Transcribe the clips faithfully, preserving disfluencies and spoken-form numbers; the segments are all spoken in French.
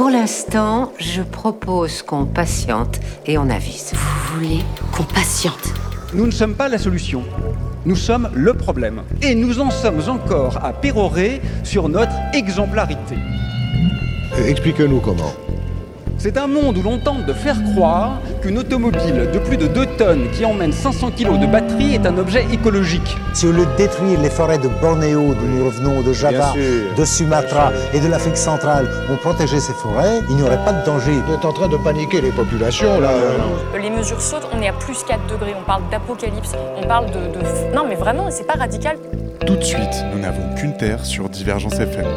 Pour l'instant, je propose qu'on patiente et on avise. Vous voulez qu'on patiente? Nous ne sommes pas la solution. Nous sommes le problème. Et nous en sommes encore à pérorer sur notre exemplarité. Expliquez-nous comment. C'est un monde où l'on tente de faire croire qu'une automobile de plus de deux tonnes qui emmène cinq cents kilos de batterie est un objet écologique. Si au lieu de détruire les forêts de Bornéo, d'où nous revenons, de Java, de Sumatra et de l'Afrique centrale, on protégeait ces forêts, il n'y aurait pas de danger. Vous êtes en train de paniquer les populations, là. Les mesures sautent, on est à plus quatre degrés, on parle d'apocalypse, on parle de, de... Non mais vraiment, c'est pas radical. Tout de suite, nous n'avons qu'une terre sur Divergence F M.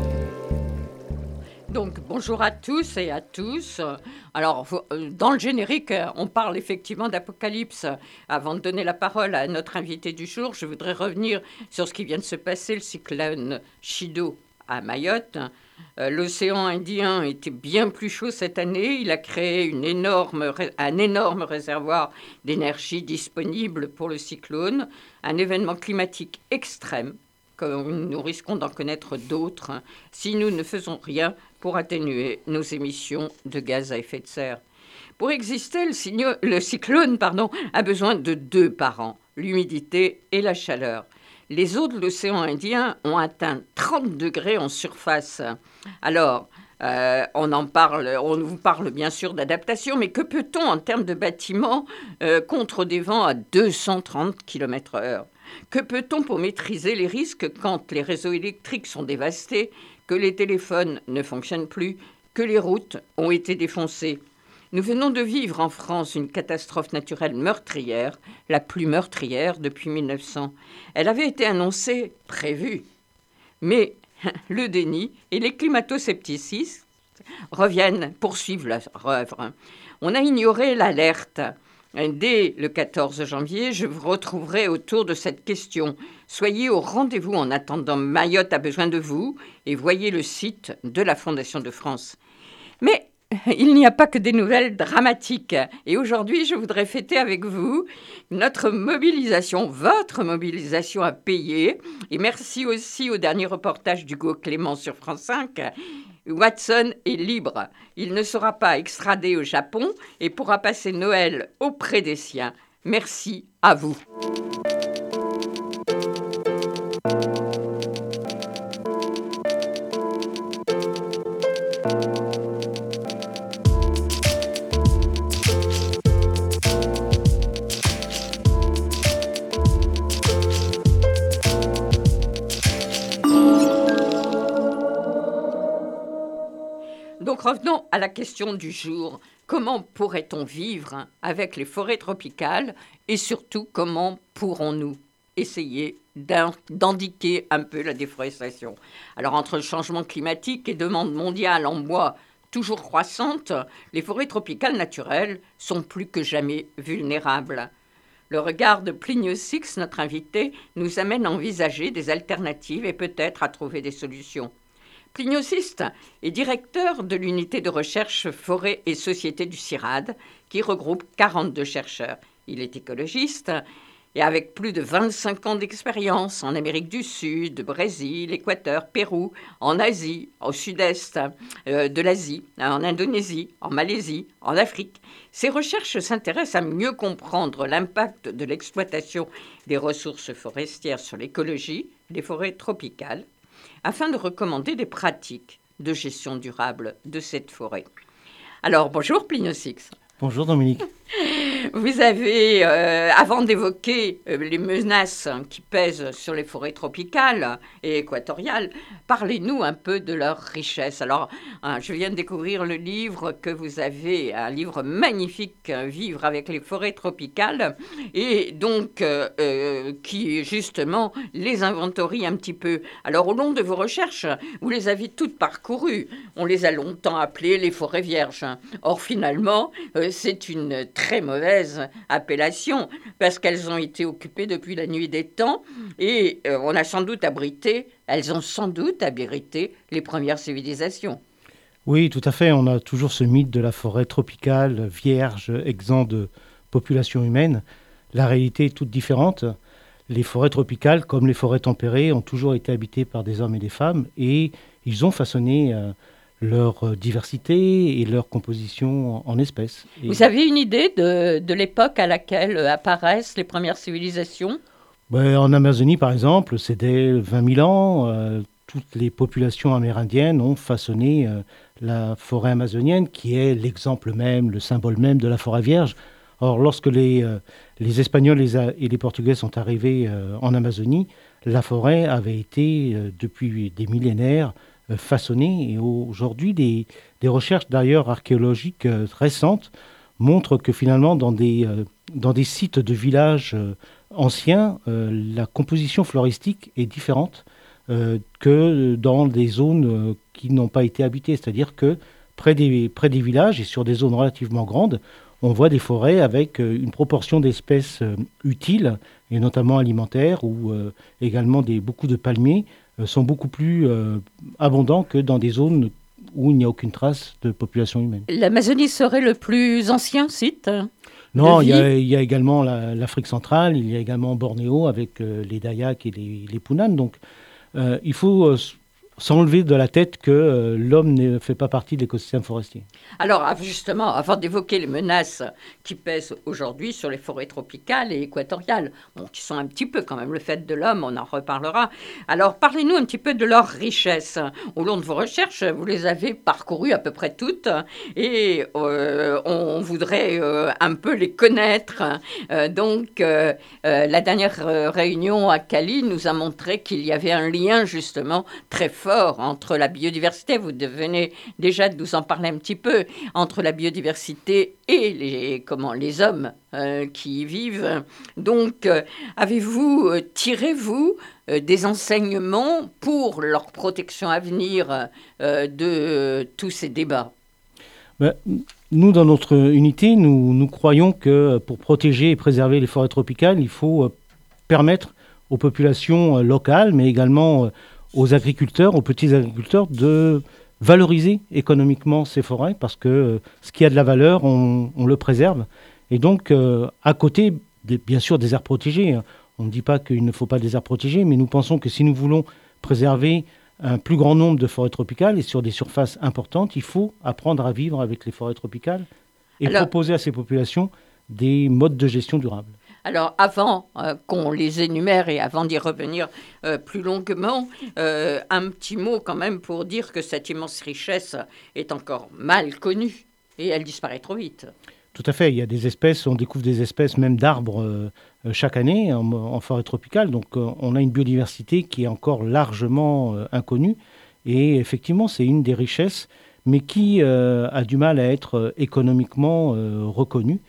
Donc, bonjour à tous et à tous. Alors, dans le générique, on parle effectivement d'apocalypse. Avant de donner la parole à notre invité du jour, je voudrais revenir sur ce qui vient de se passer, le cyclone Chido à Mayotte. Euh, l'océan Indien était bien plus chaud cette année. Il a créé une énorme, un énorme réservoir d'énergie disponible pour le cyclone, un événement climatique extrême, comme nous risquons d'en connaître d'autres si nous ne faisons rien pour atténuer nos émissions de gaz à effet de serre. Pour exister, le, signo- le cyclone pardon, a besoin de deux par an, l'humidité et la chaleur. Les eaux de l'océan Indien ont atteint trente degrés en surface. Alors, euh, on en parle, on vous parle bien sûr d'adaptation, mais que peut-on en termes de bâtiments euh, contre des vents à deux cent trente kilomètres heure ? Que peut-on pour maîtriser les risques quand les réseaux électriques sont dévastés, que les téléphones ne fonctionnent plus, que les routes ont été défoncées ? Nous venons de vivre en France une catastrophe naturelle meurtrière, la plus meurtrière depuis mille neuf cents. Elle avait été annoncée, prévue. Mais le déni et les climato-scepticistes reviennent poursuivre leur œuvre. On a ignoré l'alerte. Dès le quatorze janvier, je vous retrouverai autour de cette question. Soyez au rendez-vous en attendant. Mayotte a besoin de vous et voyez le site de la Fondation de France. Mais il n'y a pas que des nouvelles dramatiques. Et aujourd'hui, je voudrais fêter avec vous notre mobilisation, votre mobilisation à payer. Et merci aussi au dernier reportage d'Hugo Clément sur France cinq. Watson est libre. Il ne sera pas extradé au Japon et pourra passer Noël auprès des siens. Merci à vous. Donc revenons à la question du jour. Comment pourrait-on vivre avec les forêts tropicales et surtout comment pourrons-nous essayer d'endiquer un peu la déforestation ? Alors entre le changement climatique et demande mondiale en bois toujours croissante, les forêts tropicales naturelles sont plus que jamais vulnérables. Le regard de Plinio Six, notre invité, nous amène à envisager des alternatives et peut-être à trouver des solutions. Plinio Six est directeur de l'unité de recherche forêt et société du CIRAD, qui regroupe quarante-deux chercheurs. Il est écologiste et avec plus de vingt-cinq ans d'expérience en Amérique du Sud, Brésil, Équateur, Pérou, en Asie, au sud-est euh, de l'Asie, en Indonésie, en Malaisie, en Afrique. Ses recherches s'intéressent à mieux comprendre l'impact de l'exploitation des ressources forestières sur l'écologie des forêts tropicales, afin de recommander des pratiques de gestion durable de cette forêt. Alors, bonjour Plinio Six. Bonjour Dominique. Vous avez, euh, avant d'évoquer euh, les menaces qui pèsent sur les forêts tropicales et équatoriales, parlez-nous un peu de leur richesse. Alors, hein, je viens de découvrir le livre que vous avez, un livre magnifique, Vivre avec les forêts tropicales, et donc euh, euh, qui justement les inventorie un petit peu. Alors, au long de vos recherches, vous les avez toutes parcourues. On les a longtemps appelées les forêts vierges. Or, finalement, euh, c'est une très mauvaise appellation parce qu'elles ont été occupées depuis la nuit des temps et euh, on a sans doute abrité, elles ont sans doute abrité les premières civilisations. Oui, tout à fait. On a toujours ce mythe de la forêt tropicale, vierge, exempt de population humaine. La réalité est toute différente. Les forêts tropicales, comme les forêts tempérées, ont toujours été habitées par des hommes et des femmes et ils ont façonné euh, leur euh, diversité et leur composition en, en espèces. Et Vous avez une idée de, de l'époque à laquelle euh, apparaissent les premières civilisations? ben, en Amazonie, par exemple, c'est dès vingt mille ans, euh, toutes les populations amérindiennes ont façonné euh, la forêt amazonienne, qui est l'exemple même, le symbole même de la forêt vierge. Or, lorsque les, euh, les Espagnols les a- et les Portugais sont arrivés euh, en Amazonie, la forêt avait été, euh, depuis des millénaires, euh, façonnée. Et aujourd'hui, des, des recherches d'ailleurs archéologiques euh, récentes montrent que finalement, dans des, euh, dans des sites de villages euh, anciens, euh, la composition floristique est différente euh, que dans des zones euh, qui n'ont pas été habitées. C'est-à-dire que près des, près des villages et sur des zones relativement grandes, on voit des forêts avec euh, une proportion d'espèces euh, utiles, et notamment alimentaires, ou euh, également des, beaucoup de palmiers, euh, sont beaucoup plus euh, abondants que dans des zones où il n'y a aucune trace de population humaine. L'Amazonie serait le plus ancien site? Non, de il y, a, vie. il y a également la- l'Afrique centrale, il y a également Bornéo avec euh, les Dayak et les, les Punan. Donc euh, il faut euh, s- s'enlever de la tête que euh, l'homme ne fait pas partie de l'écosystème forestier. Alors, ah, justement, avant d'évoquer les menaces qui pèsent aujourd'hui sur les forêts tropicales et équatoriales, bon, qui sont un petit peu quand même le fait de l'homme, on en reparlera. Alors, parlez-nous un petit peu de leurs richesses. Au long de vos recherches, vous les avez parcourues à peu près toutes, et euh, on voudrait euh, un peu les connaître. Euh, donc, euh, euh, la dernière euh, réunion à Cali nous a montré qu'il y avait un lien justement très fort entre la biodiversité. Vous venez déjà de nous en parler un petit peu, entre la biodiversité et les, comment, les hommes euh, qui y vivent. Donc, euh, avez-vous, euh, tirez-vous euh, des enseignements pour leur protection à venir euh, de euh, tous ces débats? Ben, nous, dans notre unité, nous, nous croyons que pour protéger et préserver les forêts tropicales, il faut euh, permettre aux populations euh, locales, mais également euh, aux agriculteurs, aux petits agriculteurs, de valoriser économiquement ces forêts, parce que euh, ce qui a de la valeur, on, on le préserve. Et donc, euh, à côté, des- bien sûr, des aires protégées, hein. On ne dit pas qu'il ne faut pas des aires protégées, mais nous pensons que si nous voulons préserver un plus grand nombre de forêts tropicales et sur des surfaces importantes, il faut apprendre à vivre avec les forêts tropicales et Alors- proposer à ces populations des modes de gestion durables. Alors, avant euh, qu'on les énumère et avant d'y revenir euh, plus longuement, euh, un petit mot quand même pour dire que cette immense richesse est encore mal connue et elle disparaît trop vite. Tout à fait, il y a des espèces, on découvre des espèces même d'arbres euh, euh, chaque année en, en forêt tropicale, donc euh, on a une biodiversité qui est encore largement euh, inconnue, et effectivement c'est une des richesses, mais qui euh, a du mal à être euh, économiquement euh, reconnue.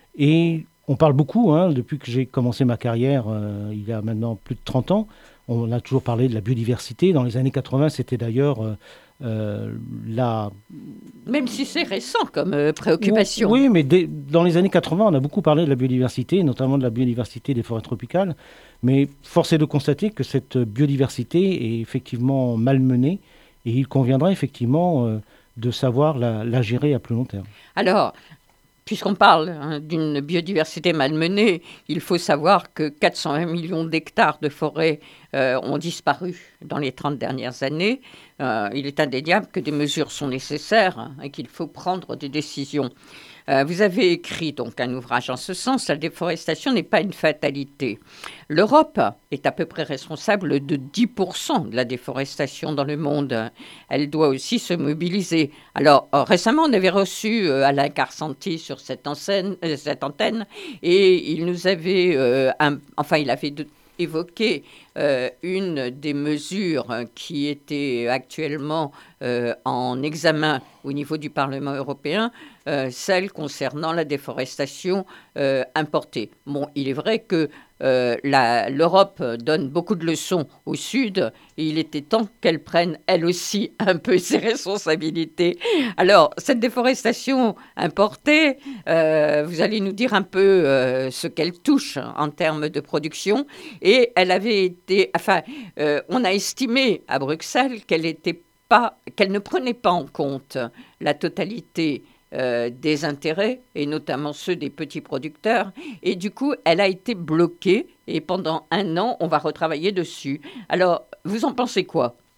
Et on parle beaucoup, hein, depuis que j'ai commencé ma carrière, euh, il y a maintenant plus de trente ans, on a toujours parlé de la biodiversité. Dans les années quatre-vingts, c'était d'ailleurs euh, euh, la... Même si c'est récent comme euh, préoccupation. Oui, mais dès- dans les années quatre-vingts, on a beaucoup parlé de la biodiversité, notamment de la biodiversité des forêts tropicales. Mais force est de constater que cette biodiversité est effectivement malmenée, et il conviendrait effectivement euh, de savoir la, la gérer à plus long terme. Alors, puisqu'on parle hein, d'une biodiversité malmenée, il faut savoir que quatre cent vingt millions d'hectares de forêts euh, ont disparu dans les trente dernières années. Euh, il est indéniable que des mesures sont nécessaires hein, et qu'il faut prendre des décisions. Euh, vous avez écrit donc un ouvrage en ce sens. La déforestation n'est pas une fatalité. L'Europe est à peu près responsable de dix pour cent de la déforestation dans le monde. Elle doit aussi se mobiliser. Alors, euh, récemment, on avait reçu euh, Alain Carsanti sur cette, enseigne, euh, cette antenne et il nous avait, euh, un, enfin, il avait de, évoqué euh, une des mesures qui était actuellement euh, en examen au niveau du Parlement européen, euh, celle concernant la déforestation euh, importée. Bon, il est vrai que euh, la, l'Europe donne beaucoup de leçons au Sud et il était temps qu'elle prenne, elle aussi, un peu ses responsabilités. Alors, cette déforestation importée, euh, vous allez nous dire un peu euh, ce qu'elle touche en termes de production. Et elle avait été, enfin, euh, on a estimé à Bruxelles qu'elle était pas, qu'elle ne prenait pas en compte la totalité euh, des intérêts, et notamment ceux des petits producteurs. Et du coup, elle a été bloquée, et pendant un an, on va retravailler dessus. Alors, vous en pensez quoi ?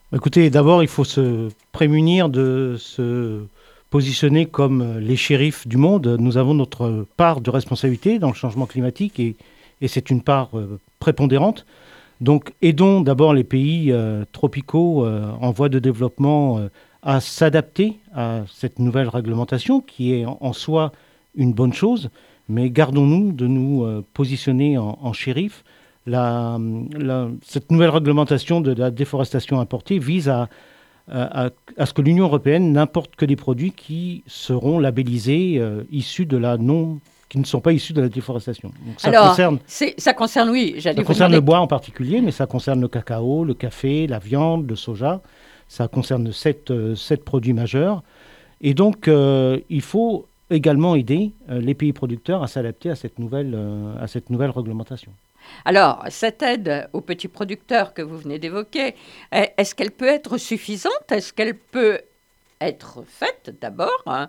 Écoutez, d'abord, il faut se prémunir de se positionner comme les shérifs du monde. Nous avons notre part de responsabilité dans le changement climatique et, et c'est une part euh, prépondérante. Donc, aidons d'abord les pays euh, tropicaux euh, en voie de développement euh, à s'adapter à cette nouvelle réglementation qui est en, en soi une bonne chose, mais gardons-nous de nous euh, positionner en, en shérif. La, la, cette nouvelle réglementation de la déforestation importée vise à, à, à ce que l'Union européenne n'importe que des produits qui seront labellisés euh, issus de la non, qui ne sont pas issus de la déforestation. Donc ça Alors, concerne, c'est, ça concerne, oui, j'allais ça vous concerne demander... le bois en particulier, mais ça concerne le cacao, le café, la viande, le soja. Ça concerne sept, euh, sept produits majeurs. Et donc, euh, il faut également aider euh, les pays producteurs à s'adapter à cette nouvelle, euh, à cette nouvelle réglementation. Alors, cette aide aux petits producteurs que vous venez d'évoquer, est-ce qu'elle peut être suffisante? Est-ce qu'elle peut être faite d'abord, hein?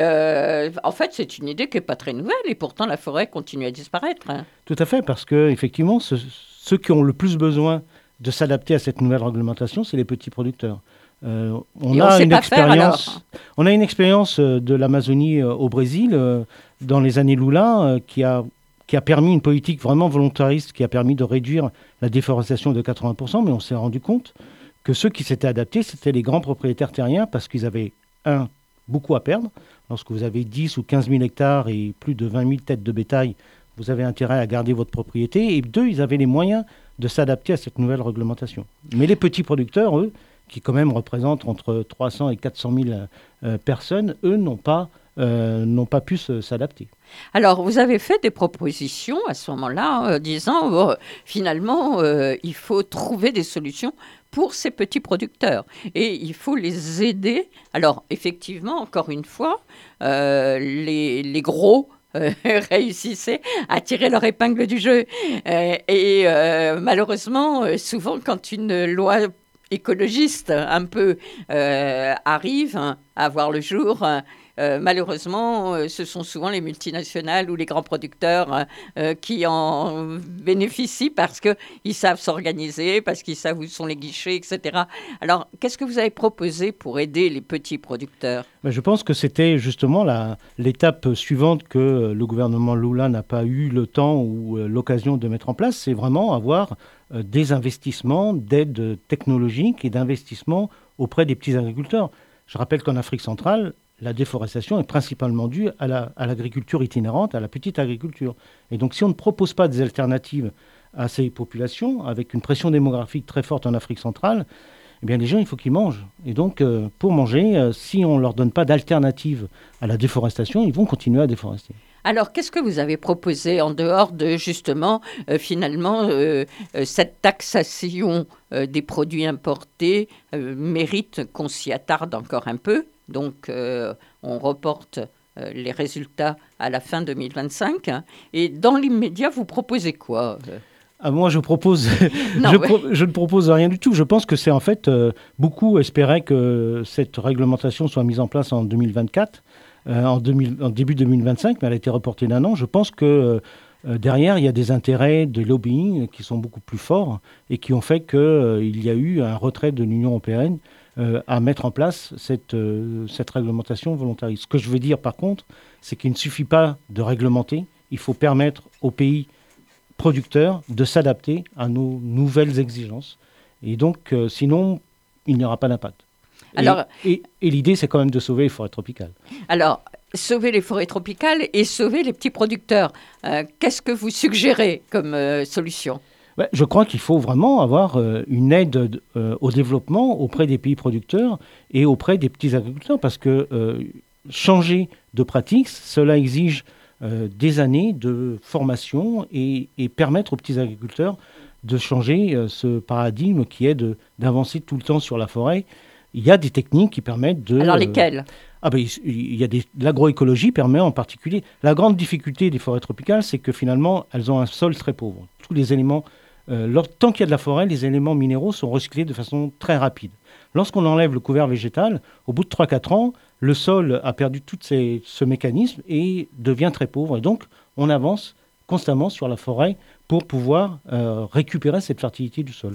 euh, En fait, c'est une idée qui n'est pas très nouvelle et pourtant la forêt continue à disparaître. Hein. Tout à fait, parce que effectivement, ce, ceux qui ont le plus besoin de s'adapter à cette nouvelle réglementation, c'est les petits producteurs. Euh, on, et a on sait une pas faire alors. On a une expérience de l'Amazonie au Brésil euh, dans les années Lula euh, qui a qui a permis une politique vraiment volontariste, qui a permis de réduire la déforestation de quatre-vingts pour cent, mais on s'est rendu compte que ceux qui s'étaient adaptés, c'était les grands propriétaires terriens, parce qu'ils avaient, un, beaucoup à perdre. Lorsque vous avez dix ou quinze mille hectares et plus de vingt mille têtes de bétail, vous avez intérêt à garder votre propriété. Et deux, ils avaient les moyens de s'adapter à cette nouvelle réglementation. Mais les petits producteurs, eux, qui quand même représentent entre trois cents et quatre cent mille euh, personnes, eux n'ont pas, euh, n'ont pas pu se, s'adapter. Alors, vous avez fait des propositions à ce moment-là, euh, disant, oh, finalement, euh, il faut trouver des solutions pour ces petits producteurs. Et il faut les aider. Alors, effectivement, encore une fois, euh, les, les gros euh, réussissaient à tirer leur épingle du jeu. Euh, et euh, malheureusement, euh, souvent, quand une loi écologiste un peu euh, arrive hein, à voir le jour, Euh, malheureusement, euh, ce sont souvent les multinationales ou les grands producteurs euh, qui en bénéficient parce qu'ils savent s'organiser, parce qu'ils savent où sont les guichets, et cetera. Alors, qu'est-ce que vous avez proposé pour aider les petits producteurs ? Ben, je pense que c'était justement la, l'étape suivante que le gouvernement Lula n'a pas eu le temps ou euh, l'occasion de mettre en place. C'est vraiment avoir euh, des investissements d'aide technologique et d'investissements auprès des petits agriculteurs. Je rappelle qu'en Afrique centrale, la déforestation est principalement due à, la, à l'agriculture itinérante, à la petite agriculture. Et donc, si on ne propose pas des alternatives à ces populations, avec une pression démographique très forte en Afrique centrale, eh bien, les gens, il faut qu'ils mangent. Et donc, euh, pour manger, euh, si on ne leur donne pas d'alternative à la déforestation, ils vont continuer à déforester. Alors, qu'est-ce que vous avez proposé en dehors de, justement, euh, finalement, euh, euh, cette taxation euh, des produits importés euh, mérite qu'on s'y attarde encore un peu. Donc, euh, on reporte euh, les résultats à la fin deux mille vingt-cinq. Hein, et dans l'immédiat, vous proposez quoi ? Ah, moi, je propose, non, je, ouais. pro- je ne propose rien du tout. Je pense que c'est en fait, euh, beaucoup espéraient que cette réglementation soit mise en place en deux mille vingt-quatre, euh, en, deux mille, en début deux mille vingt-cinq, mais elle a été reportée d'un an. Je pense que euh, derrière, il y a des intérêts de lobbying qui sont beaucoup plus forts et qui ont fait qu'il euh, y a eu un retrait de l'Union européenne euh, à mettre en place cette, euh, cette réglementation volontariste. Ce que je veux dire, par contre, c'est qu'il ne suffit pas de réglementer. Il faut permettre aux pays producteurs de s'adapter à nos nouvelles exigences. Et donc, euh, sinon, il n'y aura pas d'impact. Alors, et, et, et l'idée, c'est quand même de sauver les forêts tropicales. Alors, sauver les forêts tropicales et sauver les petits producteurs. Euh, qu'est-ce que vous suggérez comme euh, solution ? Ouais, je crois qu'il faut vraiment avoir euh, une aide euh, au développement auprès des pays producteurs et auprès des petits agriculteurs, parce que euh, changer de pratique, cela exige Euh, des années de formation et, et permettre aux petits agriculteurs de changer euh, ce paradigme qui est de, d'avancer tout le temps sur la forêt. Il y a des techniques qui permettent de... Alors lesquelles ? euh, ah ben, il y a des, l'agroécologie permet en particulier... La grande difficulté des forêts tropicales, c'est que finalement, elles ont un sol très pauvre. Tous les éléments... Euh, lors, tant qu'il y a de la forêt, les éléments minéraux sont recyclés de façon très rapide. Lorsqu'on enlève le couvert végétal, au bout de trois à quatre ans, le sol a perdu tout ces, ce mécanisme et devient très pauvre. Et donc, on avance constamment sur la forêt pour pouvoir euh, récupérer cette fertilité du sol.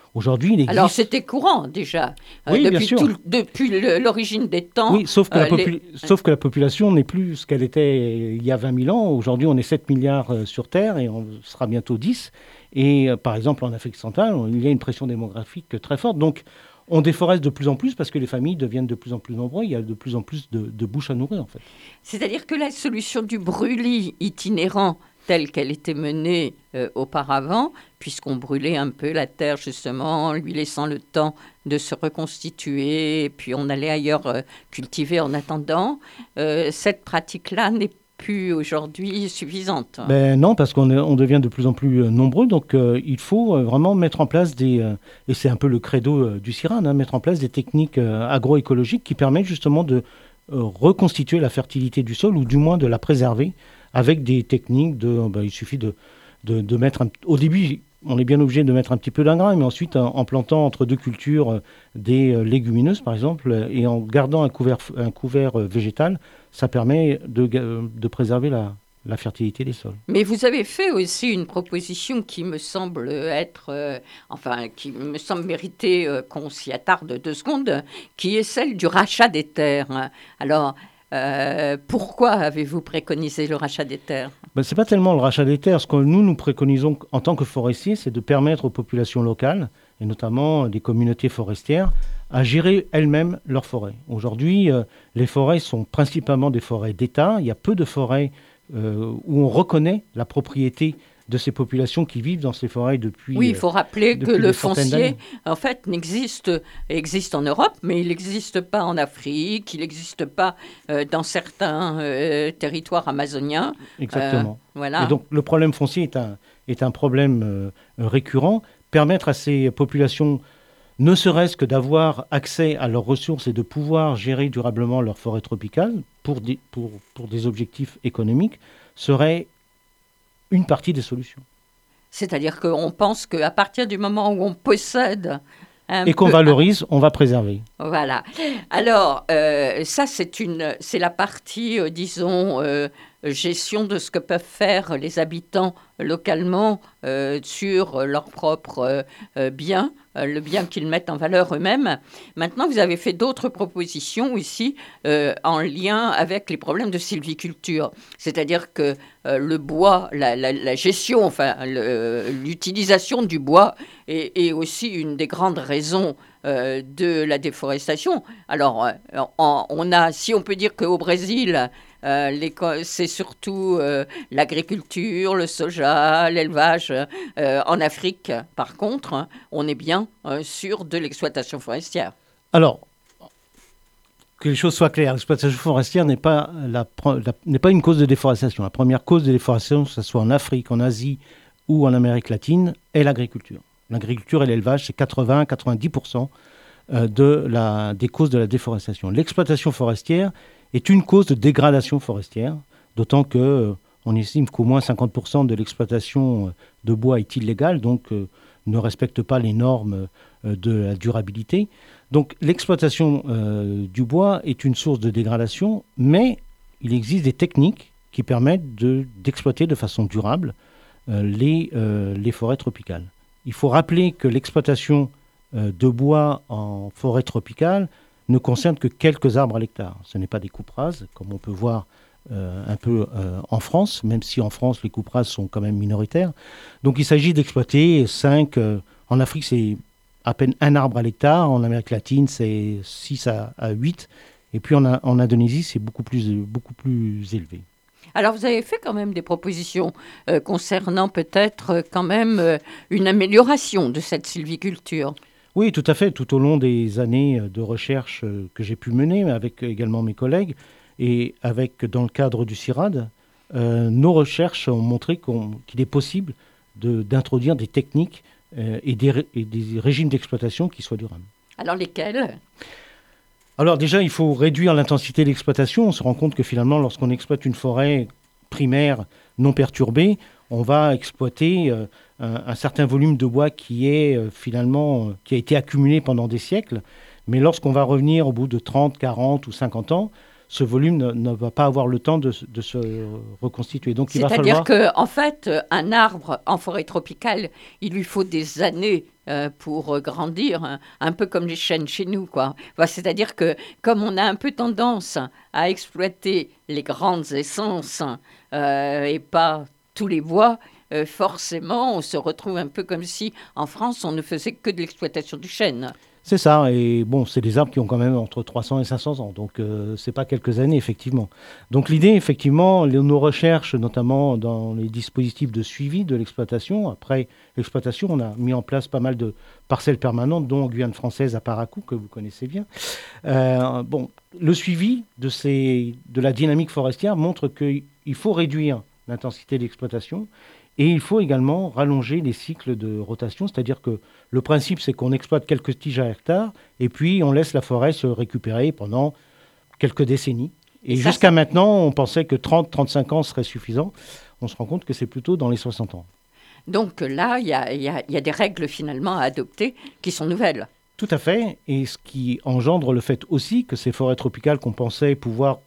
Aujourd'hui, il existe... Alors, c'était courant, déjà, euh, oui, depuis, bien sûr. tout, depuis le, l'origine des temps. Oui, sauf que, euh, la, popu- les... sauf que la population n'est plus ce qu'elle était il y a vingt mille ans. Aujourd'hui, on est sept milliards euh, sur Terre et on sera bientôt dix. Et euh, par exemple, en Afrique centrale, on- il y a une pression démographique très forte. Donc, on déforeste de plus en plus parce que les familles deviennent de plus en plus nombreuses. Il y a de plus en plus de, de bouches à nourrir, en fait. C'est-à-dire que la solution du brûlis itinérant, telle qu'elle était menée euh, auparavant, puisqu'on brûlait un peu la terre, justement, en lui laissant le temps de se reconstituer, et puis on allait ailleurs euh, cultiver en attendant, euh, cette pratique-là n'est plus aujourd'hui suffisante. Ben non, parce qu'on est- on devient de plus en plus euh, nombreux, donc euh, il faut euh, vraiment mettre en place des, euh, et c'est un peu le credo euh, du CIRAD, hein, mettre en place des techniques euh, agroécologiques qui permettent justement de euh, reconstituer la fertilité du sol, ou du moins de la préserver, avec des techniques de, ben, il suffit de, de, de mettre, un, au début, on est bien obligé de mettre un petit peu d'engrais, mais ensuite, en, en plantant entre deux cultures euh, des euh, légumineuses, par exemple, euh, et en gardant un couvert, f- un couvert euh, végétal, ça permet de, ga- de préserver la, la fertilité des sols. Mais vous avez fait aussi une proposition qui me semble être, euh, enfin, qui me semble mériter euh, qu'on s'y attarde deux secondes, qui est celle du rachat des terres. Alors, euh, pourquoi avez-vous préconisé le rachat des terres ? Ben, ce n'est pas tellement le rachat des terres. Ce que nous, nous préconisons en tant que forestiers, c'est de permettre aux populations locales, et notamment des communautés forestières, à gérer elles-mêmes leurs forêts. Aujourd'hui, euh, les forêts sont principalement des forêts d'État. Il y a peu de forêts euh, où on reconnaît la propriété de ces populations qui vivent dans ces forêts depuis... Oui, il faut rappeler euh, que depuis le des centaines foncier, d'années. en fait, n'existe, existe en Europe, mais il n'existe pas en Afrique, il n'existe pas euh, dans certains euh, territoires amazoniens. Exactement. Euh, voilà. Et donc, le problème foncier est un, est un problème euh, récurrent. Permettre à ces populations, ne serait-ce que d'avoir accès à leurs ressources et de pouvoir gérer durablement leur forêt tropicale pour des, pour, pour des objectifs économiques, serait une partie des solutions. C'est-à-dire qu'on pense qu'à partir du moment où on possède un Et qu'on peu- valorise, on va préserver. Voilà. Alors, euh, ça, c'est une, c'est la partie, euh, disons, euh, gestion de ce que peuvent faire les habitants localement euh, sur leurs propres euh, euh, biens, euh, le bien qu'ils mettent en valeur eux-mêmes. Maintenant, vous avez fait d'autres propositions ici euh, en lien avec les problèmes de sylviculture. C'est-à-dire que euh, le bois, la, la- la gestion, enfin, le- l'utilisation du bois est, est aussi une des grandes raisons euh, de la déforestation. Alors, euh, on, on a, si on peut dire qu'au Brésil, euh, les co- c'est surtout euh, l'agriculture, le soja, l'élevage. Euh, en Afrique, par contre, hein, on est bien euh, sur de l'exploitation forestière. Alors, que les choses soient claires, l'exploitation forestière n'est pas, la, pre- la- n'est pas une cause de déforestation. La première cause de déforestation, que ce soit en Afrique, en Asie ou en Amérique latine, est l'agriculture. L'agriculture et l'élevage, c'est quatre-vingts à quatre-vingt-dix pour cent euh, de la, des causes de la déforestation. L'exploitation forestière est une cause de dégradation forestière, d'autant que euh, on estime qu'au moins cinquante pour cent de l'exploitation de bois est illégale, donc euh, ne respecte pas les normes euh, de la durabilité. Donc l'exploitation euh, du bois est une source de dégradation, mais il existe des techniques qui permettent de, d'exploiter de façon durable euh, les, euh, les forêts tropicales. Il faut rappeler que l'exploitation euh, de bois en forêt tropicale ne concerne que quelques arbres à l'hectare. Ce n'est pas des coupes rases, comme on peut voir euh, un peu euh, en France, même si en France les coupes rases sont quand même minoritaires. Donc il s'agit d'exploiter cinq... Euh, en Afrique, c'est à peine un arbre à l'hectare. En Amérique latine, c'est six à huit. Et puis en, en Indonésie, c'est beaucoup plus, beaucoup plus élevé. Alors, vous avez fait quand même des propositions euh, concernant peut-être euh, quand même euh, une amélioration de cette sylviculture. Oui, tout à fait. Tout au long des années de recherche euh, que j'ai pu mener, avec également mes collègues, et avec, dans le cadre du CIRAD, euh, nos recherches ont montré qu'on, qu'il est possible de, d'introduire des techniques euh, et, des, et des régimes d'exploitation qui soient durables. Alors, lesquels ? Alors déjà, il faut réduire l'intensité de l'exploitation. On se rend compte que finalement, lorsqu'on exploite une forêt primaire non perturbée, on va exploiter euh, un, un certain volume de bois qui est euh, finalement euh, qui a été accumulé pendant des siècles. Mais lorsqu'on va revenir au bout de trente, quarante ou cinquante ans, ce volume ne, ne va pas avoir le temps de, de se reconstituer. Donc il va C'est-à-dire falloir... qu'en en fait, un arbre en forêt tropicale, il lui faut des années euh, pour euh, grandir, hein, un peu comme les chênes chez nous, quoi. Enfin, c'est-à-dire que comme on a un peu tendance à exploiter les grandes essences euh, et pas tous les bois, euh, forcément, on se retrouve un peu comme si, en France, on ne faisait que de l'exploitation du chêne. C'est ça, et bon, c'est des arbres qui ont quand même entre trois cents et cinq cents ans, donc euh, c'est pas quelques années, effectivement. Donc l'idée, effectivement, les, nos recherches, notamment dans les dispositifs de suivi de l'exploitation, après l'exploitation, on a mis en place pas mal de parcelles permanentes, dont en Guyane française à Paracou, que vous connaissez bien. Euh, bon, le suivi de, ces, de la dynamique forestière montre qu'il faut réduire l'intensité d'exploitation, et il faut également rallonger les cycles de rotation, c'est-à-dire que le principe, c'est qu'on exploite quelques tiges à hectare, et puis on laisse la forêt se récupérer pendant quelques décennies. Et, et ça, jusqu'à c'est... maintenant, on pensait que trente à trente-cinq ans serait suffisant. On se rend compte que c'est plutôt dans les soixante ans. Donc là, il y a, y a, y a des règles finalement à adopter qui sont nouvelles. Tout à fait, et ce qui engendre le fait aussi que ces forêts tropicales qu'on pensait pouvoir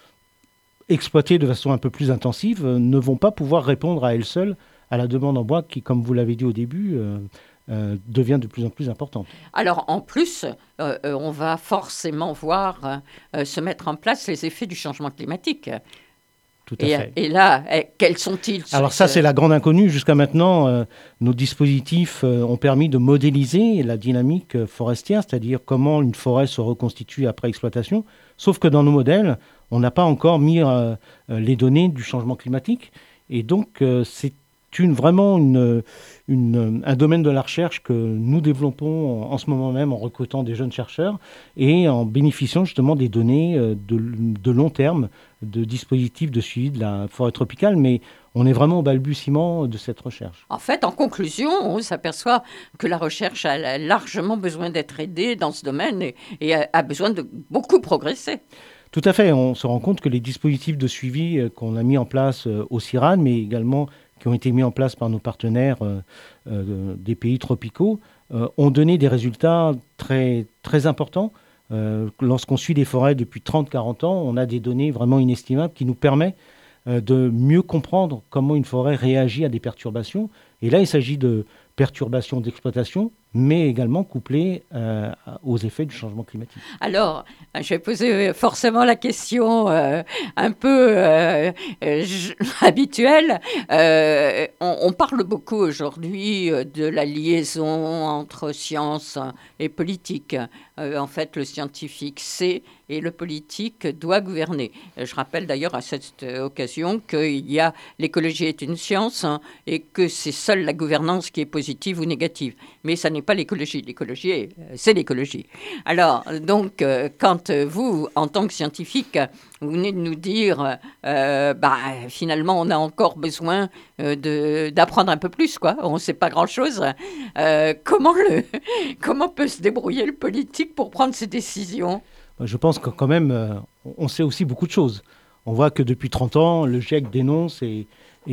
exploitées de façon un peu plus intensive, euh, ne vont pas pouvoir répondre à elles seules à la demande en bois qui, comme vous l'avez dit au début, euh, euh, devient de plus en plus importante. Alors en plus, euh, euh, on va forcément voir euh, se mettre en place les effets du changement climatique. Tout à et, fait. Et là, eh, quels sont-ils? Alors ça, c'est la grande inconnue. Jusqu'à maintenant, euh, nos dispositifs euh, ont permis de modéliser la dynamique euh, forestière, c'est-à-dire comment une forêt se reconstitue après exploitation. Sauf que dans nos modèles, on n'a pas encore mis euh, les données du changement climatique. Et donc, euh, c'est une, vraiment une, une, un domaine de la recherche que nous développons en, en ce moment même en recrutant des jeunes chercheurs et en bénéficiant justement des données euh, de, de long terme, de dispositifs de suivi de la forêt tropicale. Mais on est vraiment au balbutiement de cette recherche. En fait, en conclusion, on s'aperçoit que la recherche a largement besoin d'être aidée dans ce domaine et, et a, a besoin de beaucoup progresser. Tout à fait. On se rend compte que les dispositifs de suivi euh, qu'on a mis en place euh, au CIRAD, mais également qui ont été mis en place par nos partenaires euh, euh, des pays tropicaux, euh, ont donné des résultats très, très importants. Euh, lorsqu'on suit des forêts depuis trente à quarante ans, on a des données vraiment inestimables qui nous permettent euh, de mieux comprendre comment une forêt réagit à des perturbations. Et là, il s'agit de perturbations d'exploitation, mais également couplées euh, aux effets du changement climatique. Alors, je vais poser forcément la question euh, un peu euh, euh, habituelle. Euh, on, on parle beaucoup aujourd'hui de la liaison entre science et politique. Euh, en fait, le scientifique sait et le politique doit gouverner. Je rappelle d'ailleurs à cette occasion qu'il y a l'écologie est une science hein, et que c'est seule la gouvernance qui est positive ou négative. Mais ça n'est pas l'écologie. L'écologie, c'est l'écologie. Alors, donc, euh, quand vous, en tant que scientifique, vous venez de nous dire, euh, bah, finalement, on a encore besoin euh, de, d'apprendre un peu plus, quoi. On ne sait pas grand-chose. Euh, comment, le, comment peut se débrouiller le politique pour prendre ces décisions ? Je pense que quand même, euh, on sait aussi beaucoup de choses. On voit que depuis trente ans, le GIEC dénonce et,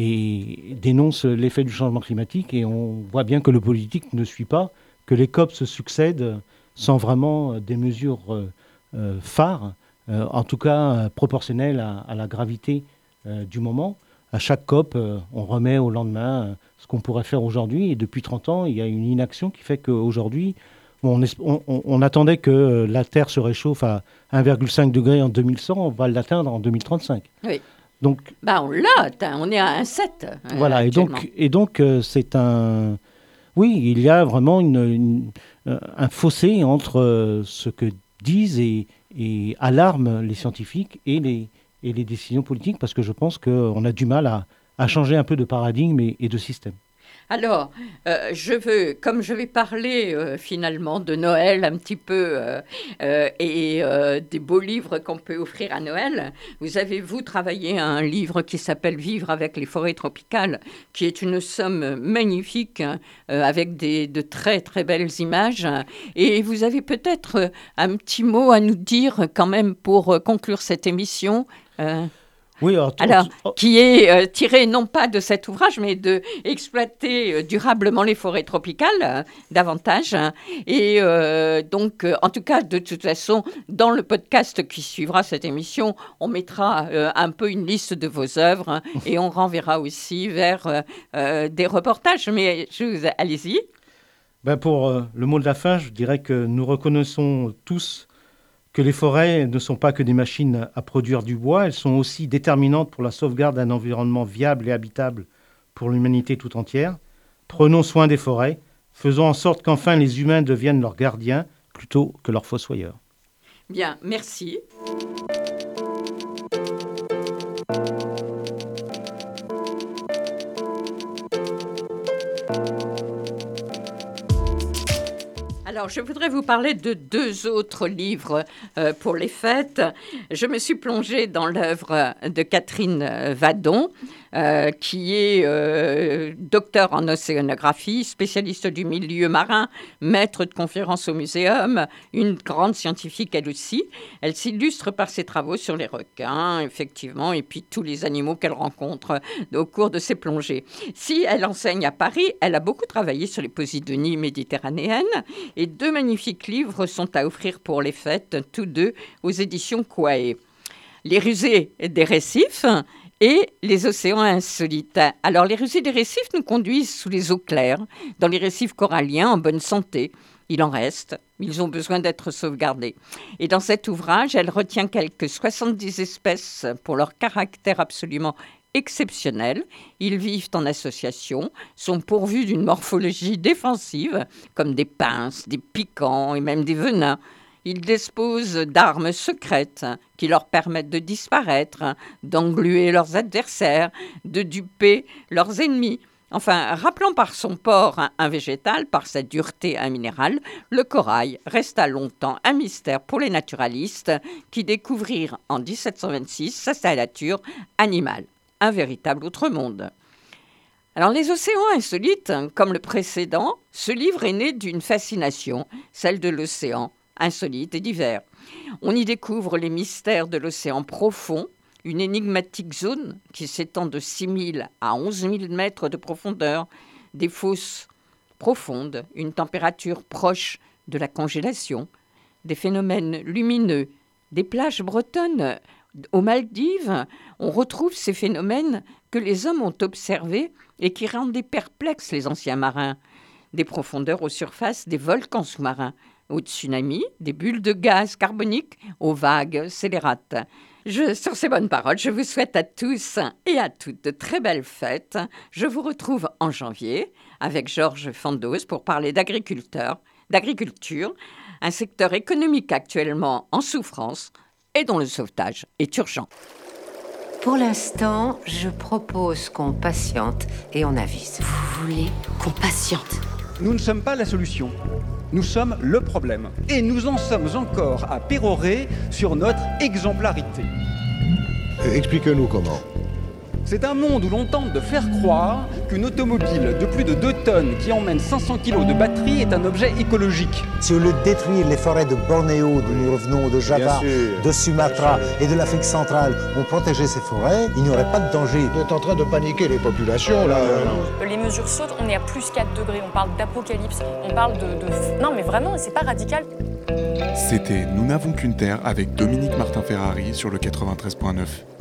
et dénonce l'effet du changement climatique et on voit bien que le politique ne suit pas, que les COP se succèdent sans vraiment des mesures euh, euh, phares, euh, en tout cas euh, proportionnelles à, à la gravité euh, du moment. À chaque COP, euh, on remet au lendemain euh, ce qu'on pourrait faire aujourd'hui et depuis trente ans, il y a une inaction qui fait qu'aujourd'hui, bon, on, on, on attendait que la Terre se réchauffe à un virgule cinq degré en deux mille cent, on va l'atteindre en deux mille trente-cinq. Oui. Donc, bah on l'a atteint, on est à un virgule sept. Euh, voilà, et donc, et donc euh, c'est un... Oui, il y a vraiment une, une, euh, un fossé entre euh, ce que disent et, et alarment les scientifiques et les, et les décisions politiques, parce que je pense qu'on a du mal à, à changer un peu de paradigme et, et de système. Alors, euh, je veux, comme je vais parler euh, finalement de Noël un petit peu euh, euh, et euh, des beaux livres qu'on peut offrir à Noël, vous avez, vous, travaillé à un livre qui s'appelle « Vivre avec les forêts tropicales », qui est une somme magnifique hein, euh, avec des, de très, très belles images. Et vous avez peut-être un petit mot à nous dire quand même pour conclure cette émission euh... Oui, alors, alors oh. qui est euh, tiré non pas de cet ouvrage, mais de exploiter euh, durablement les forêts tropicales, euh, davantage. Hein. Et euh, donc, euh, en tout cas, de toute façon, dans le podcast qui suivra cette émission, on mettra euh, un peu une liste de vos œuvres hein, et on renverra aussi vers euh, euh, des reportages. Mais je vous... allez-y. Ben pour euh, le mot de la fin, je dirais que nous reconnaissons tous que les forêts ne sont pas que des machines à produire du bois, elles sont aussi déterminantes pour la sauvegarde d'un environnement viable et habitable pour l'humanité tout entière. Prenons soin des forêts, faisons en sorte qu'enfin les humains deviennent leurs gardiens plutôt que leurs fossoyeurs. Bien, merci. Alors, je voudrais vous parler de deux autres livres euh, pour les fêtes. Je me suis plongée dans l'œuvre de Catherine Vadon, euh, qui est euh, docteur en océanographie, spécialiste du milieu marin, maître de conférences au muséum, une grande scientifique elle aussi. Elle s'illustre par ses travaux sur les requins, effectivement, et puis tous les animaux qu'elle rencontre au cours de ses plongées. Si elle enseigne à Paris, elle a beaucoup travaillé sur les posidonies méditerranéennes, et deux magnifiques livres sont à offrir pour les fêtes, tous deux aux éditions Quae. Les rusées des récifs et les océans insolites. Alors, les rusées des récifs nous conduisent sous les eaux claires, dans les récifs coralliens en bonne santé. Il en reste, ils ont besoin d'être sauvegardés. Et dans cet ouvrage, elle retient quelques soixante-dix espèces pour leur caractère absolument exceptionnels. Ils vivent en association, sont pourvus d'une morphologie défensive, comme des pinces, des piquants et même des venins. Ils disposent d'armes secrètes qui leur permettent de disparaître, d'engluer leurs adversaires, de duper leurs ennemis. Enfin, rappelant par son port un, un végétal, par sa dureté un minéral, le corail resta longtemps un mystère pour les naturalistes qui découvrirent en dix-sept cent vingt-six sa stature animale. Un véritable autre monde. Alors, les océans insolites, comme le précédent, ce livre est né d'une fascination, celle de l'océan, insolite et divers. On y découvre les mystères de l'océan profond, une énigmatique zone qui s'étend de six mille à onze mille mètres de profondeur, des fosses profondes, une température proche de la congélation, des phénomènes lumineux, des plages bretonnes. Aux Maldives, on retrouve ces phénomènes que les hommes ont observés et qui rendaient perplexes les anciens marins. Des profondeurs aux surfaces des volcans sous-marins, aux tsunamis, des bulles de gaz carbonique, aux vagues scélérates. Je, sur ces bonnes paroles, je vous souhaite à tous et à toutes de très belles fêtes. Je vous retrouve en janvier avec Georges Fandos pour parler d'agriculteurs, d'agriculture, un secteur économique actuellement en souffrance et dont le sauvetage est urgent. Pour l'instant, je propose qu'on patiente et on avise. Vous voulez qu'on patiente? Nous ne sommes pas la solution. Nous sommes le problème. Et nous en sommes encore à pérorer sur notre exemplarité. Euh, Explique-nous comment. C'est un monde où l'on tente de faire croire qu'une automobile de plus de deux tonnes qui emmène cinq cents kilos de batterie est un objet écologique. Si au lieu de détruire les forêts de Bornéo, d'où nous revenons, de Java, de Sumatra et de l'Afrique centrale, on protégeait ces forêts, il n'y aurait pas de danger. Vous êtes en train de paniquer les populations, là. Les mesures sautent, on est à plus quatre degrés, on parle d'apocalypse, on parle de, de... Non mais vraiment, c'est pas radical. C'était Nous n'avons qu'une terre avec Dominique Martin-Ferrari sur le quatre-vingt-treize point neuf.